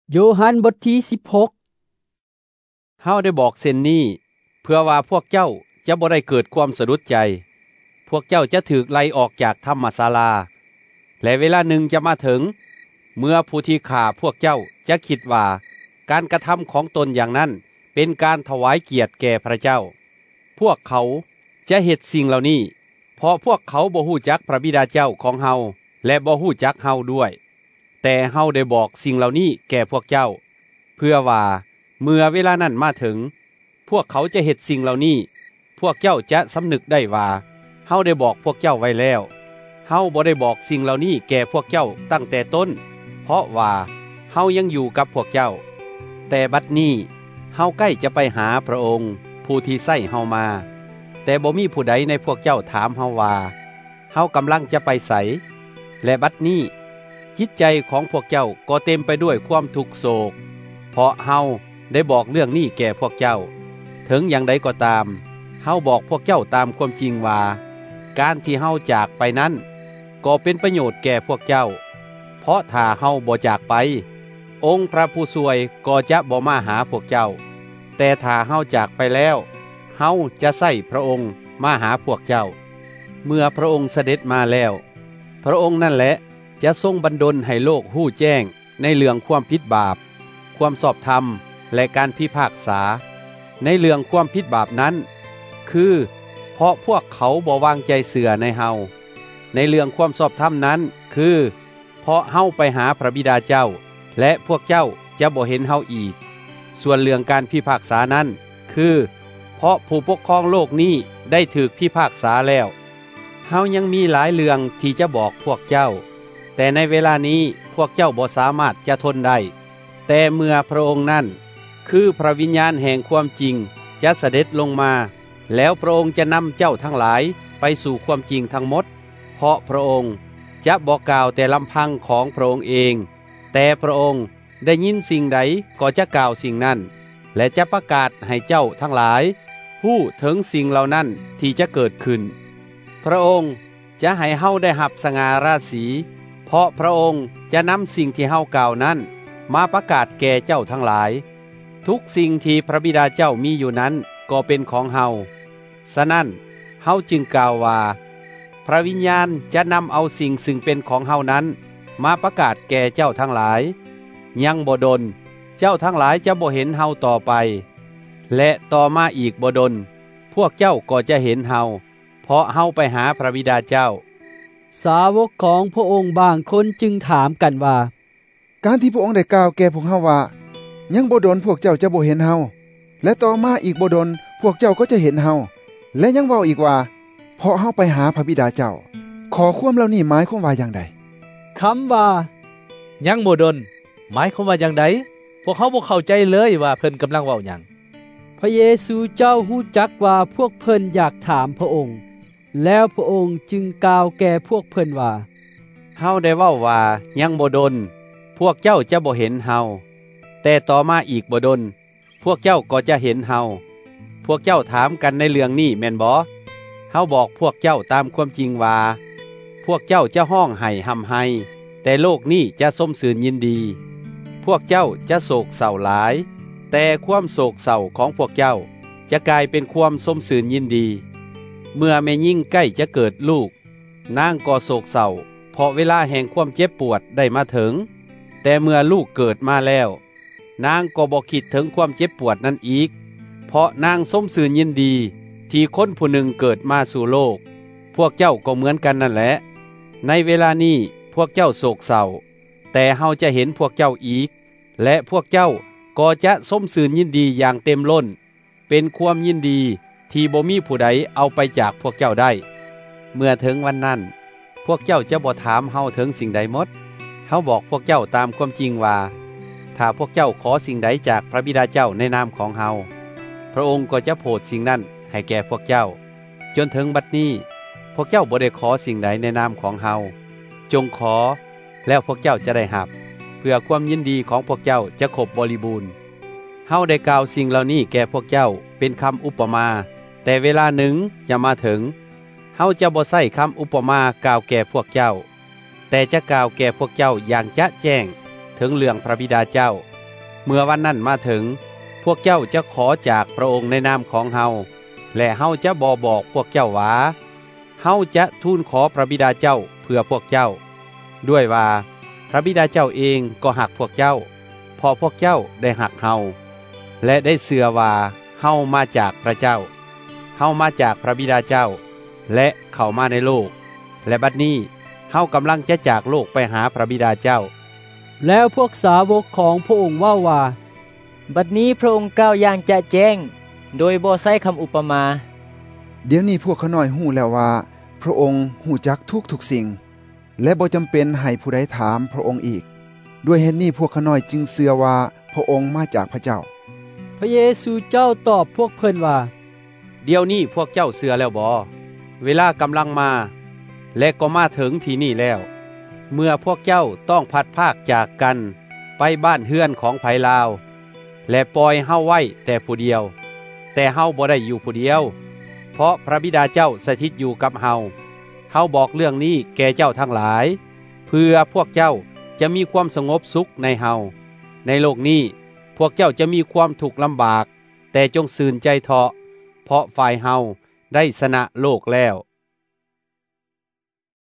โยฮันบทที่16 เฮาได้บอกเส้นนี้เพื่อว่าพวกเจ้าจะบ่ได้เกิดความสะดุดใจพวกเจ้าจะถูกไล่ออกจากธรรมศาลาและเวลาหนึ่งจะมาถึงเมื่อผู้ที่ฆ่าพวกเจ้าจะคิดว่าการกระทำของตนอย่างนั้นเป็นการถวายเกียรติแก่พระเจ้าพวกเขาจะเฮ็ดสิ่งเหล่านี้เพราะพวกเขาบ่ฮู้จักพระบิดาเจ้าของเฮาและบ่ฮู้จักเฮาด้วยแต่เฮาได้บอกสิ่งเหล่านี้แก่พวกเจ้าเพื่อว่าเมื่อเวลานั้นมาถึงพวกเขาจะเฮ็ดสิ่งเหล่านี้พวกเจ้าจะสำนึกได้ว่าเฮาได้บอกพวกเจ้าไว้แล้วเฮาบ่ได้บอกสิ่งเหล่านี้แก่พวกเจ้าตั้งแต่ต้นเพราะว่าเฮายังอยู่กับพวกเจ้าแต่บัดนี้เฮาใกล้จะไปหาพระองค์ผู้ที่ใส่เฮามาแต่บ่มีผู้ใดในพวกเจ้าถามเฮาว่าเฮากำลังจะไปไสและบัดนี้จิตใจของพวกเจ้าก็เต็มไปด้วยความทุกข์โศกเพราะเฮาได้บอกเรื่องนี้แก่พวกเจ้าถึงอย่างใดก็ตามเฮาบอกพวกเจ้าตามความจริงว่าการที่เฮาจากไปนั้นก็เป็นประโยชน์แก่พวกเจ้าเพราะถ้าเฮาบ่จากไปองค์พระผู้ช่วยก็จะบ่มาหาพวกเจ้าแต่ถ้าเฮาจากไปแล้วเฮาจะใส่พระองค์มาหาพวกเจ้าเมื่อพระองค์เสด็จมาแล้วพระองค์นั่นแหละจะทรงบันดลให้โลกฮู้แจ้งในเรื่องความผิดบาปความชอบธรรมและการพิพากษาในเรื่องความผิดบาปนั้นคือเพราะพวกเขาบ่วางใจเสื่อในเฮาในเรื่องความชอบธรรมนั้นคือเพราะเฮาไปหาพระบิดาเจ้าและพวกเจ้าจะบ่เห็นเฮาอีกส่วนเรื่องการพิพากษานั้นคือเพราะผู้ปกครองโลกนี้ได้ถูกพิพากษาแล้วเฮายังมีหลายเรื่องที่จะบอกพวกเจ้าแต่ในเวลานี้พวกเจ้าบ่สามารถจะทนได้แต่เมื่อพระองค์นั้นคือพระวิญญาณแห่งความจริงจะเสด็จลงมาแล้วพระองค์จะนำเจ้าทั้งหลายไปสู่ความจริงทั้งหมดเพราะพระองค์จะบอกกล่าวแต่ลำพังของพระองค์เองแต่พระองค์ได้ยินสิ่งใดก็จะกล่าวสิ่งนั้นและจะประกาศให้เจ้าทั้งหลายฮู้ถึงสิ่งเหล่านั้นที่จะเกิดขึ้นพระองค์จะให้เฮาได้รับสง่าราศีเพราะพระองค์จะนำสิ่งที่เฮากล่าวนั้นมาประกาศแก่เจ้าทั้งหลายทุกสิ่งที่พระบิดาเจ้ามีอยู่นั้นก็เป็นของเฮาฉะนั้นเฮาจึงกล่าวว่าพระวิญญาณจะนำเอาสิ่งซึ่งเป็นของเฮานั้นมาประกาศแก่เจ้าทั้งหลายยังบ่ดนเจ้าทั้งหลายจะบ่เห็นเฮาต่อไปและต่อมาอีกบ่ดนพวกเจ้าก็จะเห็นเฮาเพราะเฮาไปหาพระบิดาเจ้าสาวกของพระองค์บางคนจึงถามกันว่าการที่พระองค์ได้กล่าวแก่พวกเฮาว่ายังบ่ดนพวกเจ้าจะบ่เห็นเฮาและต่อมาอีกบ่ดนพวกเจ้าก็จะเห็นเฮาและยังเว้าอีกว่าเพราะเฮาไปหาพระบิดาเจ้าขอความเหล่านี้หมายความว่าอย่างใดคำว่ายังบ่ดนหมายความว่าอย่างใดพวกเขาบ่เข้าใจเลยว่าเพิ่นกำลังเว้าหยังพระเยซูเจ้าฮู้จักว่าพวกเพิ่นอยากถามพระองค์แล้วพระองค์จึงกล่าวแก่พวกเพิ่นว่าเฮาได้เว้าว่ายังบ่ดนพวกเจ้าจะบ่เห็นเฮาแต่ต่อมาอีกบ่ดนพวกเจ้าก็จะเห็นเฮาพวกเจ้าถามกันในเรื่องนี้แม่นบ่เฮาบอกพวกเจ้าตามความจริงว่าพวกเจ้าจะห้องไห้ห่ำไห้แต่โลกนี้จะสมสื่นยินดีพวกเจ้าจะโศกเศร้าหลายแต่ความโศกเศร้าของพวกเจ้าจะกลายเป็นความสมสื่นยินดีเมื่อแม่ยิ่งใกล้จะเกิดลูกนางก็โศกเศร้าเพราะเวลาแห่งความเจ็บปวดได้มาถึงแต่เมื่อลูกเกิดมาแล้วนางก็บ่คิดถึงความเจ็บปวดนั้นอีกเพราะนางสมสื่นยินดีที่คนผู้หนึ่งเกิดมาสู่โลกพวกเจ้าก็เหมือนกันนั่นแหละในเวลานี้พวกเจ้าโศกเศร้าแต่เฮาจะเห็นพวกเจ้าอีกและพวกเจ้าก็จะสมสื่นยินดีอย่างเต็มล้นเป็นความยินดีที่บ่มีผู้ใดเอาไปจากพวกเจ้าได้เมื่อถึงวันนั้นพวกเจ้าจะบ่ถามเฮาถึงสิ่งใดหมดเฮาบอกพวกเจ้าตามความจริงว่าถ้าพวกเจ้าขอสิ่งใดจากพระบิดาเจ้าในนามของเฮาพระองค์ก็จะโปรดสิ่งนั้นให้แก่พวกเจ้าจนถึงบัดนี้พวกเจ้าบ่ได้ขอสิ่งใดในนามของเฮาจงขอแล้วพวกเจ้าจะได้รับเพื่อความยินดีของพวกเจ้าจะครบบริบูรณ์เฮาได้กล่าวสิ่งเหล่านี้แก่พวกเจ้าเป็นคำอุปมาแต่เวลาหนึ่งจะมาถึงเฮาจะบ่ใช้คำอุปมากล่าวแก่พวกเจ้าแต่จะกล่าวแก่พวกเจ้าอย่างจะแจ้งถึงเรื่องพระบิดาเจ้าเมื่อวันนั้นมาถึงพวกเจ้าจะขอจากพระองค์ในนามของเฮาและเฮาจะบอกพวกเจ้าว่าเฮาจะทูลขอพระบิดาเจ้าเพื่อพวกเจ้าด้วยว่าพระบิดาเจ้าเองก็หักพวกเจ้าเพราะพวกเจ้าได้หักเฮาและได้เชื่อว่าเฮามาจากพระเจ้าเฮามาจากพระบิดาเจ้าและเข้ามาในโลกและบัดนี้เฮากำลังจะจากโลกไปหาพระบิดาเจ้าแล้วพวกสาวกของพระองค์ว่าบัดนี้พระองค์กล่าวอย่างจะแจ้งโดยบ่ใช้คำอุปมาเดี๋ยวนี้พวกเขาน้อยฮู้แล้วว่าพระองค์ฮู้จักทุกสิ่งและบ่จำเป็นให้ผู้ใดถามพระองค์อีกด้วยเหตุนี้พวกเขาน้อยจึงเชื่อว่าพระองค์มาจากพระเจ้าพระเยซูเจ้าตอบพวกเพิ่นว่าเดี๋ยวนี้พวกเจ้าเชื่อแล้วบ่เวลากำลังมาและก็มาถึงที่นี่แล้วเมื่อพวกเจ้าต้องพัดภาคจากกันไปบ้านเฮือนของไผลาวและปล่อยเฮาไว้แต่ผู้เดียวแต่เฮาบ่ได้อยู่ผู้เดียวเพราะพระบิดาเจ้าสถิตอยู่กับเฮาบอกเรื่องนี้แก่เจ้าทั้งหลายเพื่อพวกเจ้าจะมีความสงบสุขในเฮาในโลกนี้พวกเจ้าจะมีความทุกข์ลำบากแต่จงซื่นใจเถาะเพราะฝ่ายเฮาได้ชนะโลกแล้ว